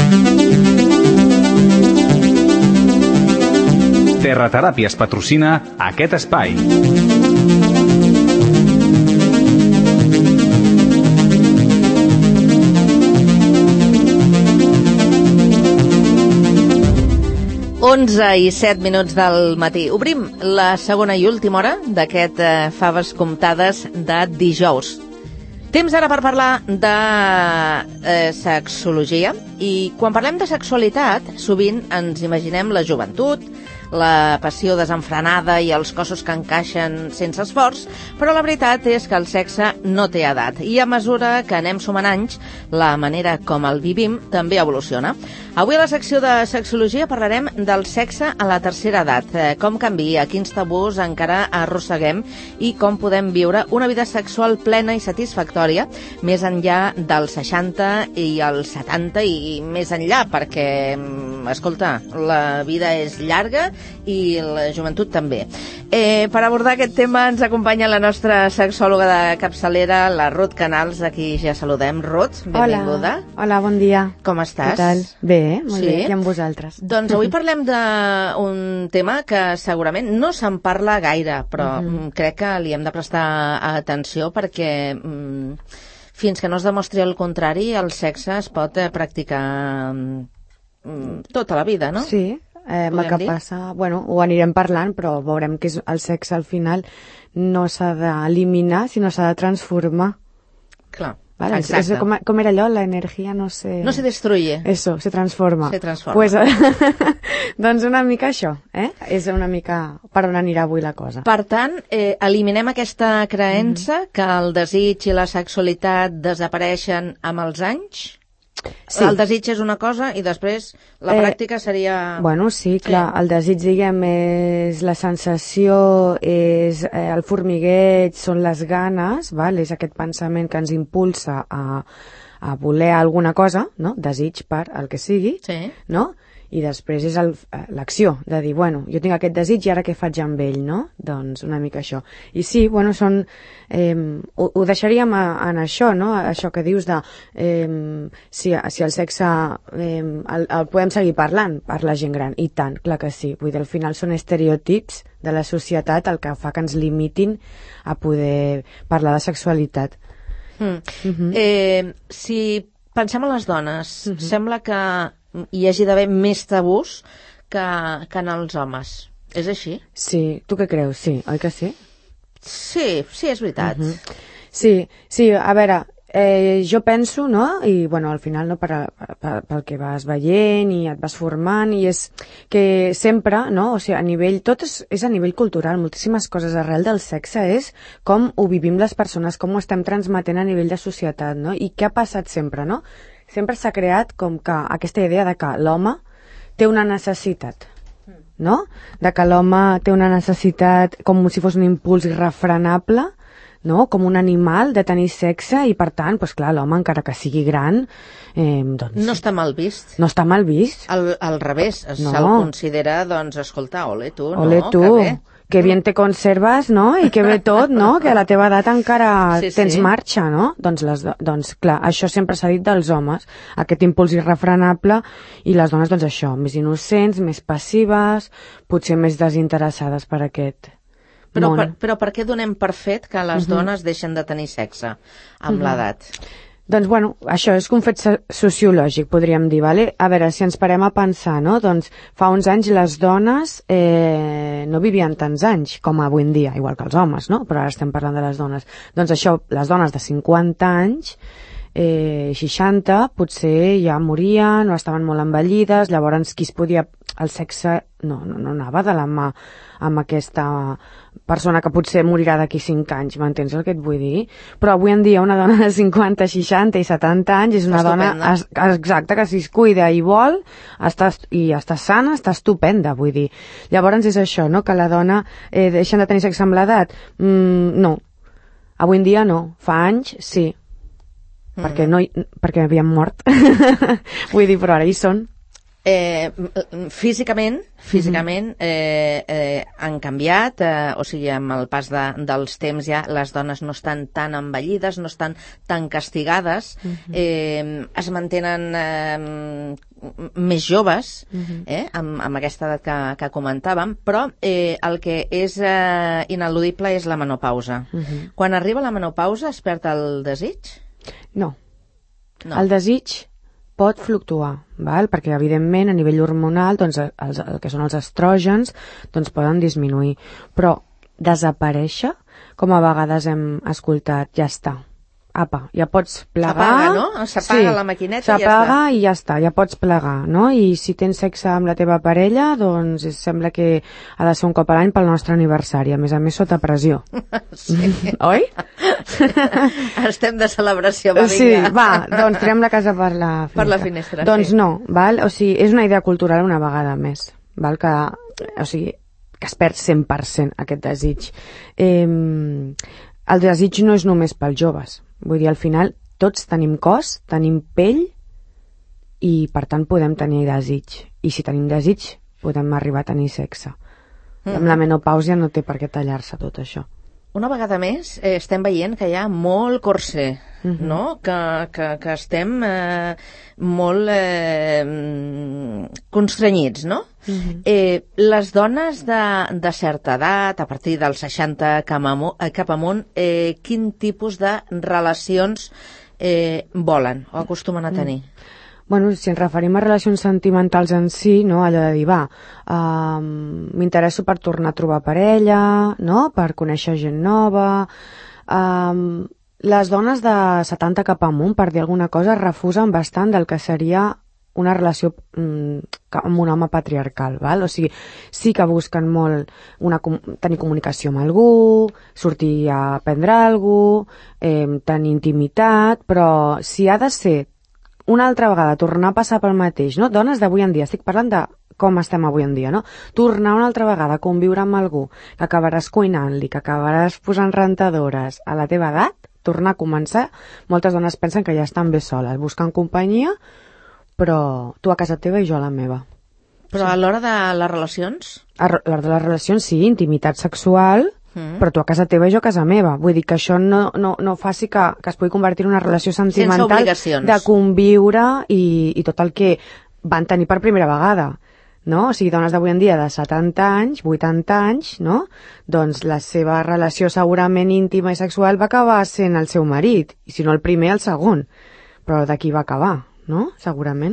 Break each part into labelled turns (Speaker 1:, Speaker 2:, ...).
Speaker 1: Terrateràpies patrocina aquest espai.
Speaker 2: i 7 minuts del matí. Obrim la segona i última hora d'aquest Faves Comptades de dijous. Temps ara per parlar de sexologia, i quan parlem de sexualitat sovint ens imaginem la joventut, la passió desenfrenada i els cossos que encaixen sense esforç, però la veritat és que el sexe no té edat, i a mesura que anem sumant anys, la manera com el vivim també evoluciona. Avui a la secció de sexologia parlarem del sexe a la tercera edat, com canvia, quins tabús encara arrosseguem i com podem viure una vida sexual plena i satisfactòria més enllà dels 60 i els 70 i més enllà, perquè, escolta, la vida és llarga i la joventut també. Per abordar aquest tema ens acompanya la nostra sexòloga de capçalera, la Ruth Canals, a qui ja saludem. Ruth, benvinguda.
Speaker 3: Hola, bon dia.
Speaker 2: Com estàs?
Speaker 3: Què tal? Bé, molt bé, i amb vosaltres.
Speaker 2: Doncs avui parlem d'un tema que segurament no se'n parla gaire, però crec que li hem de prestar atenció perquè fins que no es demostri el contrari, el sexe es pot practicar tota la vida, no?
Speaker 3: Sí. El que passa, bueno, ho anirem parlant, però veurem que el sexe al final no s'ha d'eliminar, sinó s'ha de transformar.
Speaker 2: Clar,
Speaker 3: ¿vale?
Speaker 2: exacte.
Speaker 3: Com era allò? La energia no se...
Speaker 2: No se destruye.
Speaker 3: Eso, se transforma.
Speaker 2: Se transforma.
Speaker 3: Pues, doncs una mica això, És una mica per on anirà avui la cosa.
Speaker 2: Per tant, eliminem aquesta creença que el desig i la sexualitat desapareixen amb els anys? Sí. El desig és una cosa i després la pràctica seria...
Speaker 3: Bueno, sí, clar, el desig, diguem, és la sensació, és el formigueig, són les ganes, val? És aquest pensament que ens impulsa a voler alguna cosa, no? Desig per el que sigui, no? I després és l'acció, de dir, bueno, jo tinc aquest desig i ara què faig amb ell, no? Doncs una mica això. I sí, bueno, són... ho deixaríem en això, no? Això que dius de... si el sexe el podem seguir parlant per la gent gran, i tant, clar que sí. Vull dir, al final són estereotips de la societat el que fa que ens limitin a poder parlar de sexualitat.
Speaker 2: Si pensem en les dones, sembla que hi hagi d'haver més tabús que en els homes. És així?
Speaker 3: Sí, tu què creus? Sí, oi que sí?
Speaker 2: Sí, és veritat.
Speaker 3: Sí, a veure, jo penso, no? I, bueno, al final, no, pel que vas veient i et vas formant, i és que sempre, no? O sigui, a nivell, tot és a nivell cultural, moltíssimes coses arrel del sexe és com ho vivim les persones, com ho estem transmetent a nivell de societat, no? I què ha passat sempre, no? Sempre s'ha creat com que aquesta idea de que l'home té una necessitat, no? De que l'home té una necessitat com si fos un impuls irrefrenable, no? Com un animal de tenir sexe, i per tant, doncs clar, l'home, encara que sigui gran, doncs...
Speaker 2: No està mal vist.
Speaker 3: No està mal vist.
Speaker 2: Al revés, se'l considera, doncs, escolta, ole tu, no?
Speaker 3: Ole tu, que bien te conserves, no? I que bé tot, no? Que a la teva edat encara tens marxa, no? Doncs clar, això sempre s'ha dit dels homes, aquest impuls irrefrenable, i les dones, doncs això, més innocents, més passives, potser més desinteressades per aquest món.
Speaker 2: Però per què donem per fet que les dones deixen de tenir sexe amb l'edat?
Speaker 3: Doncs, bueno, això és un fet sociològic, podríem dir, vale? A veure, si ens parem a pensar, no? Doncs fa uns anys les dones no vivien tants anys com avui en dia, igual que els homes, no? Però ara estem parlant de les dones. Doncs això, les dones de 50 anys, 60, potser ja morien o estaven molt envellides, llavors qui es podia... El sexe no anava de la mà amb aquesta persona que potser morirà d'aquí 5 anys, m'entens el que et vull dir? Però avui en dia una dona de 50, 60 i 70 anys és una dona exacta, que si es cuida i vol i està sana, està estupenda, vull dir. Llavors és això, no? Que la dona deixa de tenir sexe amb l'edat? No. Avui en dia no. Fa anys, sí. Perquè havien mort. Vull dir, però ara hi són.
Speaker 2: Físicament han canviat, o sigui, amb el pas dels temps ja les dones no estan tan envellides, no estan tan castigades, es mantenen més joves, amb aquesta edat que comentàvem, però el que és ineludible és la menopausa. Quan arriba la menopausa es perd el desig?
Speaker 3: No. El desig pot fluctuar, val? Perquè evidentment a nivell hormonal doncs, el que són els estrògens doncs, poden disminuir, però desaparèixer, com a vegades hem escoltat, ja està. Apa, ja pots plegar.
Speaker 2: S'apaga, no? S'apaga la maquineta i ja està.
Speaker 3: S'apaga i ja està, ja pots plegar, no? I si tens sexe amb la teva parella, doncs sembla que ha de ser un cop a l'any pel nostre aniversari, a més sota pressió.
Speaker 2: Sí.
Speaker 3: Oi?
Speaker 2: Estem de celebració, va, vinga.
Speaker 3: Sí, va, doncs tirem la casa per la finestra.
Speaker 2: Per la finestra,
Speaker 3: doncs
Speaker 2: sí.
Speaker 3: No, val? O sigui, és una idea cultural una vegada més, val? O sigui, que es perd 100% aquest desig. El desig no és només pels joves. Vull dir, al final, tots tenim cos, tenim pell i, per tant, podem tenir desig. I si tenim desig, podem arribar a tenir sexe. Amb la menopàusia no té per què tallar-se tot això.
Speaker 2: Una vegada més estem veient que hi ha molt corsé, no? Que estem molt constrenyits, no? Les dones de certa edat, a partir dels 60 cap amunt, quin tipus de relacions volen o acostumen a tenir?
Speaker 3: Bueno, si ens referim a relacions sentimentals en si, no? Allò de dir, m'interesso per tornar a trobar parella, no? Per conèixer gent nova. Les dones de 70 cap amunt, per dir alguna cosa, refusen bastant del que seria una relació amb un home patriarcal, val? O sigui, sí que busquen molt tenir comunicació amb algú, sortir a prendre alguna cosa, tenir intimitat, però si ha de ser una altra vegada tornar a passar pel mateix, no? Dones d'avui en dia, estic parlant de com estem avui en dia, no? Tornar una altra vegada a conviure amb algú, que acabaràs cuinant-li, que acabaràs posant rentadores a la teva edat, tornar a començar, moltes dones pensen que ja estan bé soles, buscant companyia, però tu a casa teva i jo a la meva.
Speaker 2: Però a l'hora de les relacions?
Speaker 3: A l'hora de les relacions, sí, intimitat sexual, però tu a casa teva i jo a casa meva. Vull dir que això no faci que es pugui convertir en una relació sentimental de conviure i tot el que van tenir per primera vegada, no? O sigui, dones d'avui en dia de 70 anys, 80 anys, no? Doncs la seva relació segurament íntima i sexual va acabar sent el seu marit, i si no el primer, el segon. Però d'aquí va acabar, no? Segurament.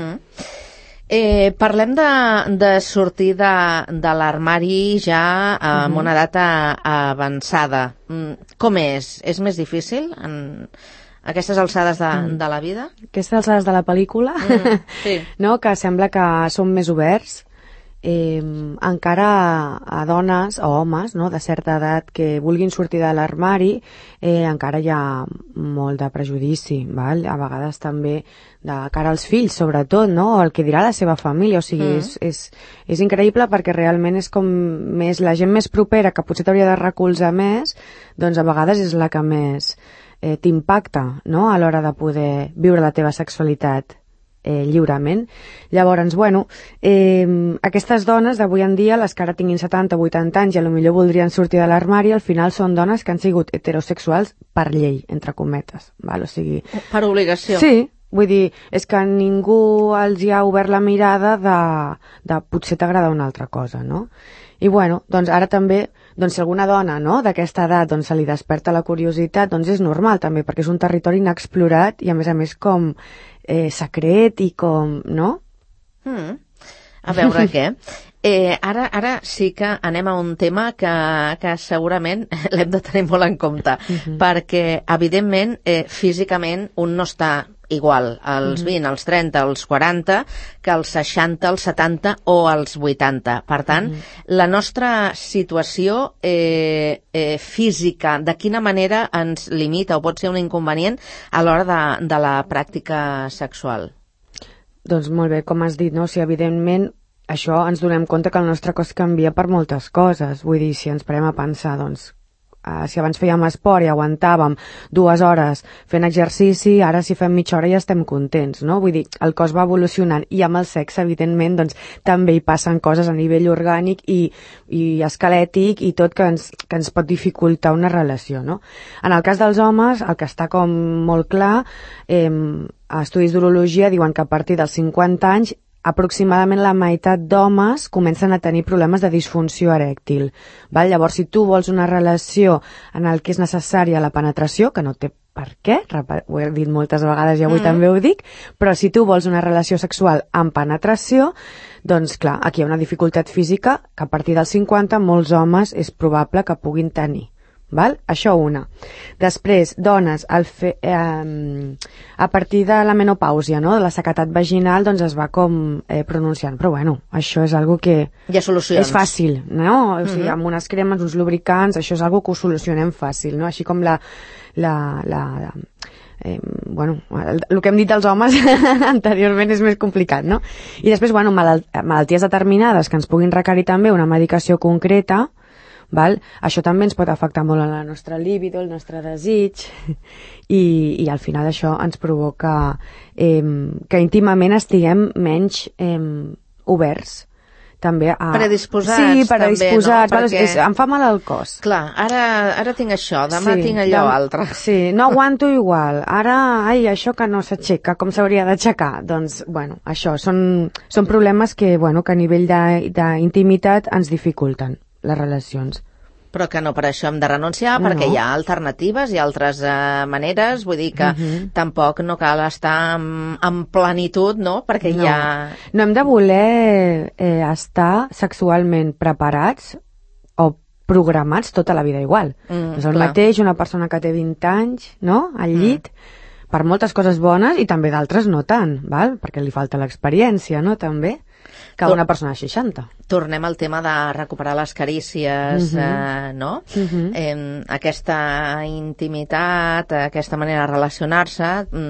Speaker 2: Parlem de sortir de l'armari ja amb una data avançada. Com és? És més difícil en aquestes alçades de la vida?
Speaker 3: Aquestes alçades de la pel·lícula,
Speaker 2: sí.
Speaker 3: No? Que sembla que som més oberts. Encara a dones o homes, no? De certa edat que vulguin sortir de l'armari, encara hi ha molt de prejudici, val? A vegades també de cara als fills, sobretot, no? O el que dirà la seva família. O sigui, és increïble perquè realment és com més la gent més propera, que potser t'hauria de recolzar més, doncs a vegades és la que més t'impacta, no? A l'hora de poder viure la teva sexualitat lliurement. Llavors, bueno, aquestes dones d'avui en dia, les que ara tinguin 70 o 80 anys i potser voldrien sortir de l'armari, al final són dones que han sigut heterosexuals per llei, entre cometes, val? O sigui...
Speaker 2: Per obligació.
Speaker 3: Sí, vull dir, és que ningú els hi ha obert la mirada de potser t'agrada una altra cosa, no? I bueno, doncs ara també, doncs si alguna dona, no, d'aquesta edat doncs se li desperta la curiositat, doncs és normal també, perquè és un territori inexplorat i a més com secret i com, no?
Speaker 2: A veure què. Ara sí que anem a un tema que segurament l'hem de tenir molt en compte, perquè evidentment físicament un no està igual als 20, als 30, als 40 que als 60, als 70 o als 80. Per tant, la nostra situació física, de quina manera ens limita o pot ser un inconvenient a l'hora de la pràctica sexual?
Speaker 3: Doncs molt bé, com has dit, no? O sigui, evidentment això ens donem compte que el nostre cos canvia per moltes coses. Vull dir, si ens parem a pensar, doncs, si abans fèiem esport i aguantàvem 2 hores fent exercici, ara si fem mitja hora ja estem contents, no? Vull dir, el cos va evolucionant i amb el sexe, evidentment, doncs també hi passen coses a nivell orgànic i esquelètic i tot que ens pot dificultar una relació, no? En el cas dels homes, el que està com molt clar, estudis d'urologia diuen que a partir dels 50 anys aproximadament la meitat d'homes comencen a tenir problemes de disfunció erèctil. Val? Llavors, si tu vols una relació en el que és necessària la penetració, que no té per què, ho he dit moltes vegades i avui també ho dic, però si tu vols una relació sexual amb penetració, doncs clar, aquí hi ha una dificultat física que a partir dels 50 molts homes és probable que puguin tenir. Val? Això una. Després, dones, a partir de la menopàusia, no? De la sequedat vaginal, doncs es va com pronunciant. Però bueno, això és algo que
Speaker 2: hi ha solucions.
Speaker 3: És fàcil, no? O sigui, amb unes cremes, uns lubricants, això és algo que ho solucionem fàcil, no? Així com bueno, el que hem dit dels homes anteriorment és més complicat, no? I després, bueno, malalties determinades que ens puguin requerir també una medicació concreta. Val? Això també ens pot afectar molt en la nostra libido, el nostre desig i al final això ens provoca que íntimament estiguem menys oberts també a...
Speaker 2: Predisposats.
Speaker 3: Sí, predisposats.
Speaker 2: També, no? Perquè...
Speaker 3: Em fa mal el cos.
Speaker 2: Clar, ara tinc això, demà tinc allò altre.
Speaker 3: Sí, no aguanto igual. Ara, això que no s'aixeca, com s'hauria d'aixecar? Doncs, bueno, això, són problemes que a nivell d'intimitat ens dificulten les relacions.
Speaker 2: Però que no per això hem de renunciar, perquè hi ha alternatives i altres maneres, vull dir que tampoc no cal estar en plenitud, no? Perquè hi ha...
Speaker 3: No hem de voler estar sexualment preparats o programats tota la vida igual. És el mateix una persona que té 20 anys, no?, al llit, per moltes coses bones i també d'altres no tant, val? Perquè li falta l'experiència, no?, també, que una persona de 60.
Speaker 2: Tornem al tema de recuperar les carícies, no? Aquesta intimitat, aquesta manera de relacionar-se,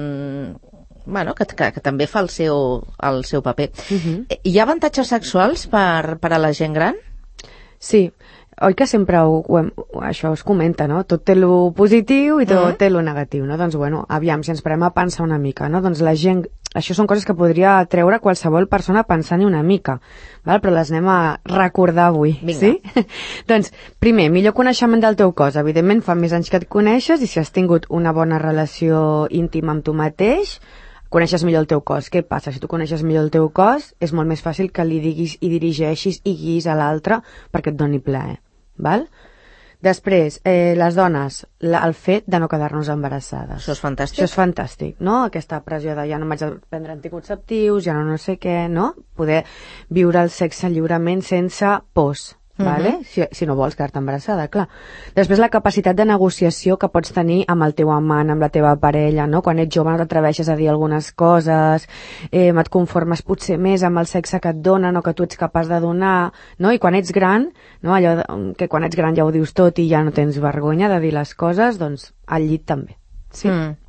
Speaker 2: bueno, que també fa el seu paper. Hi ha avantatges sexuals per a la gent gran?
Speaker 3: Sí. Oi que sempre això es comenta, no? Tot té lo positiu i tot té lo negatiu, no? Doncs, bueno, aviam, si ens parem a pensar una mica, no? Doncs la gent... Això són coses que podria treure qualsevol persona pensant-hi una mica, val? Però les anem a recordar avui.
Speaker 2: Vinga.
Speaker 3: Sí? Doncs, primer, millor coneixement del teu cos. Evidentment, fa més anys que et coneixes i si has tingut una bona relació íntima amb tu mateix, coneixes millor el teu cos. Què passa? Si tu coneixes millor el teu cos, és molt més fàcil que li diguis i dirigeixis i guiïs a l'altre perquè et doni plaer. Val? Després, les dones, el fet de no quedar-nos embarassades.
Speaker 2: Això és fantàstic.
Speaker 3: Això és fantàstic, no? Aquesta pressió de ja no m'haig de prendre anticonceptius, ja no sé què, no? Poder viure el sexe lliurement sense pors. Vale? Si no vols quedar-te embarassada, clar. Després la capacitat de negociació que pots tenir amb el teu amant, amb la teva parella, no? Quan ets jove no t'atreveixes a dir algunes coses, et conformes potser més amb el sexe que et donen o que tu ets capaç de donar, no? I quan ets gran, no? Allò que quan ets gran ja ho dius tot i ja no tens vergonya de dir les coses, doncs al llit també. Sí.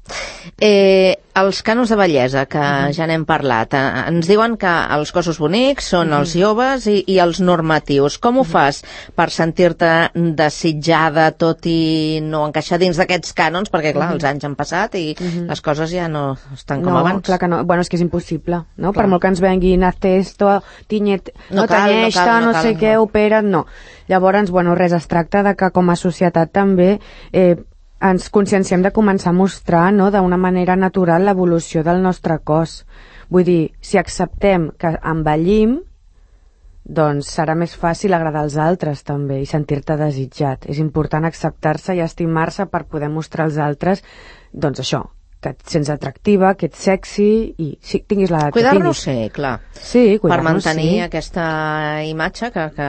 Speaker 2: Els cànons de bellesa, que ja n'hem parlat, ens diuen que els cossos bonics són els joves i els normatius. Com ho fas per sentir-te desitjada tot i no encaixar dins d'aquests cànons? Perquè, clar, els anys han passat i les coses ja no estan com abans.
Speaker 3: No, clar que no. Bueno, és que és impossible, no? Per molt que ens venguin hazte esto, tanyeix-te, no sé què, opera't, no. Llavors, bueno, res, es tracta de que com a societat també ens conscienciem de començar a mostrar, no, d'una manera natural l'evolució del nostre cos. Vull dir, si acceptem que envellim, doncs serà més fàcil agradar als altres també i sentir-te desitjat. És important acceptar-se i estimar-se per poder mostrar als altres, doncs això, que et sents atractiva, que ets sexy i si tinguis l'edat que tinguis.
Speaker 2: Cuidar-nos, sí, clar.
Speaker 3: Sí, cuidar-nos,
Speaker 2: per mantenir aquesta imatge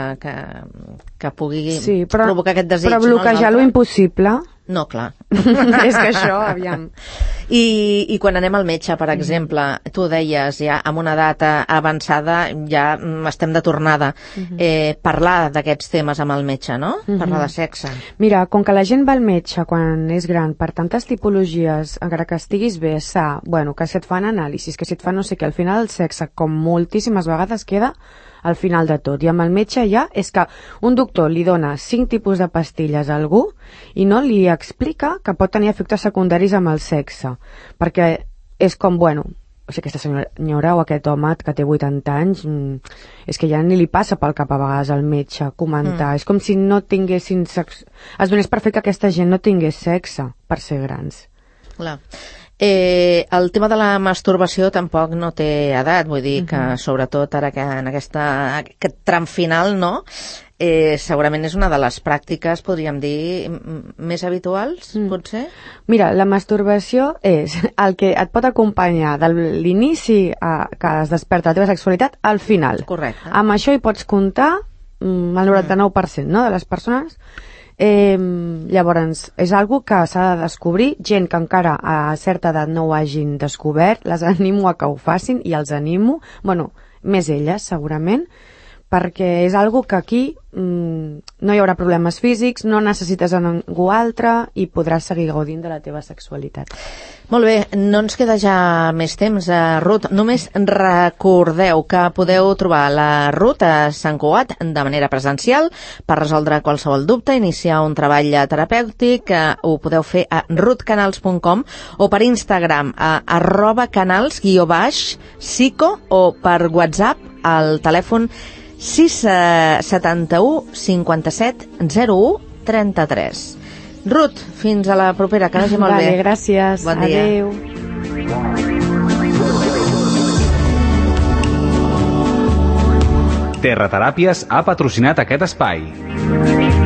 Speaker 2: que pugui provocar aquest desig.
Speaker 3: Però bloquejar lo impossible...
Speaker 2: No, clar.
Speaker 3: És que això, aviam.
Speaker 2: I quan anem al metge, per exemple, tu deies ja amb una data avançada ja estem de tornada. Parlar d'aquests temes amb el metge, no? Parlar de sexe.
Speaker 3: Mira, com que la gent va al metge quan és gran per tantes tipologies, encara que estiguis bé, bueno, que si et fan anàlisis, que si et fan no sé què, al final el sexe, com moltíssimes vegades, queda al final de tot. I amb el metge ja és que un doctor li dona 5 tipus de pastilles a algú i no li explica que pot tenir efectes secundaris amb el sexe, perquè és com, bueno, o sigui, aquesta senyora o aquest home que té 80 anys és que ja ni li passa pel cap a vegades al metge comentar, és com si no tinguessin sexe, es donés per fet que aquesta gent no tingués sexe per ser grans.
Speaker 2: Clar. El tema de la masturbació tampoc no té edat, vull dir que sobretot ara que en aquest tram final, no? Segurament és una de les pràctiques, podríem dir, més habituals, potser?
Speaker 3: Mira, la masturbació és el que et pot acompanyar de l'inici que es desperta la teva sexualitat al final.
Speaker 2: Correcte.
Speaker 3: Amb això hi pots comptar el 99%, no?, de les persones. Llavors, és algo que s'ha de descobrir, gent que encara a certa edat no ho hagin descobert, les animo a que ho facin i els animo, bueno, més elles segurament, perquè és algo que aquí no hi haurà problemes físics, no necessites a ningú altre i podràs seguir gaudint de la teva sexualitat.
Speaker 2: Molt bé, no ens queda ja més temps, Ruth. Només recordeu que podeu trobar la Ruth a Sant Cugat de manera presencial per resoldre qualsevol dubte, iniciar un treball terapèutic, ho podeu fer a ruthcanals.com o per Instagram a @canals_psico o per WhatsApp al telèfon 671 57 01 33. Ruth, fins a la propera, que vagi molt bé.
Speaker 3: Vale, gràcies.
Speaker 2: Bon dia.
Speaker 3: Adéu.
Speaker 1: Terrateràpies ha patrocinat aquest espai.